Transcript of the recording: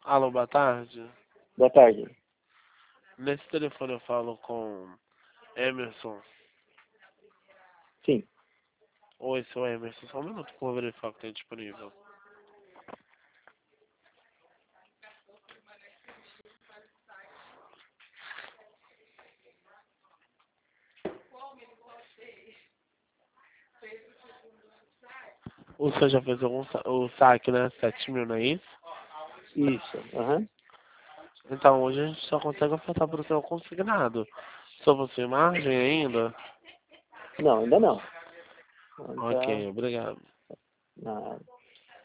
Alô, boa tarde. Boa tarde. Nesse telefone eu falo com Emerson. Sim. Oi, seu Emerson. Só um minuto por verificar o que tem disponível. O senhor já fez o saque, né? 7 mil, não é isso? Isso. Aham. Então, hoje a gente só consegue ofertar para o senhor consignado. Só você margem ainda? Não, ainda não. Não Ok, tá obrigado. nada.